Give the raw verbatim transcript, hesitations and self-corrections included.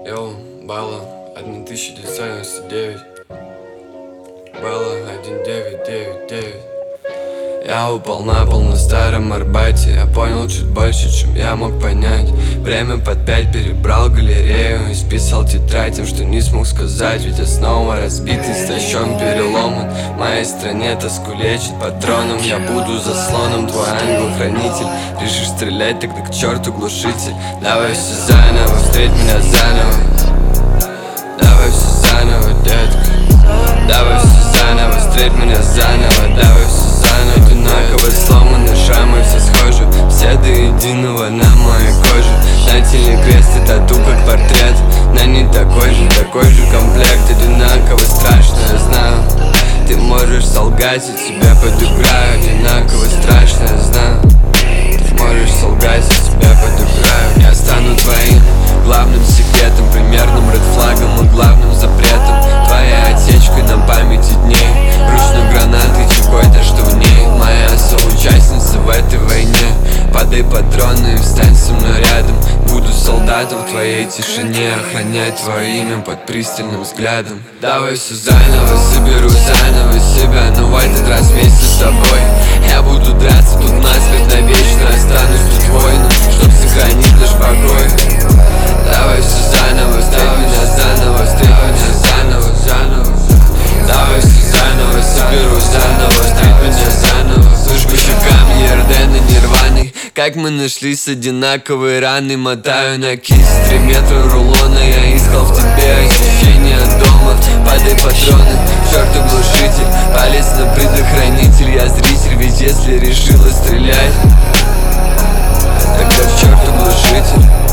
Йоу, Белла, тысяча девятьсот девяносто девять. Белла, один девять девять девять. Я упал на пол на старом Арбате. Я понял чуть больше, чем я мог понять. Время под пять, перебрал галерею и списал тетрадь тем, что не смог сказать. Ведь я снова разбитый, истощен, переломан. В моей стране тоску лечит патроном. Я буду заслоном, твой ангел-хранитель. Решишь стрелять, тогда к черту глушитель. Давай все заново, встреть меня заново. Давай все заново, детка. Давай все заново, встреть меня заново. Давай все заново, одинаково сломаны шрамы, все схожи. Все до единого на моей коже. На теле крест и тату как портрет. На не такой же, такой же комплект. Одинаково страшно, я знаю. Ты можешь солгать, я тебя подыграю. Одинаково страшно, я знаю. Ты можешь солгать, я тебя подыграю. Я стану твоим главным секретом, примерным редфлагом и главным запретом. Твоя отсечка на памяти дней, ручной гранатой чекой-то, что в ней. Моя соучастница в этой войне. Подай патроны и встань со мной рядом. Буду солдатом в твоей тишине, охранять твое имя под пристальным взглядом. Давай все заново, соберу заново себя, но в этот раз вместе с тобой. Я буду драться тут насмерть навечно, останусь тут воином, чтоб сохранить наш покой. Давай все заново, встреть меня заново, встреть меня заново, заново. Давай все заново, соберу заново, встреть меня заново. Слышь, по щекам Ярдена Нирваны. Как мы нашлись, одинаковые раны. Мотаю на кисть, три метра рулона. Я искал в тебе ощущение дома. Подай патроны, черту глушитель. Палец на предохранитель, я зритель. Ведь если решила стрелять, тогда к черту глушитель.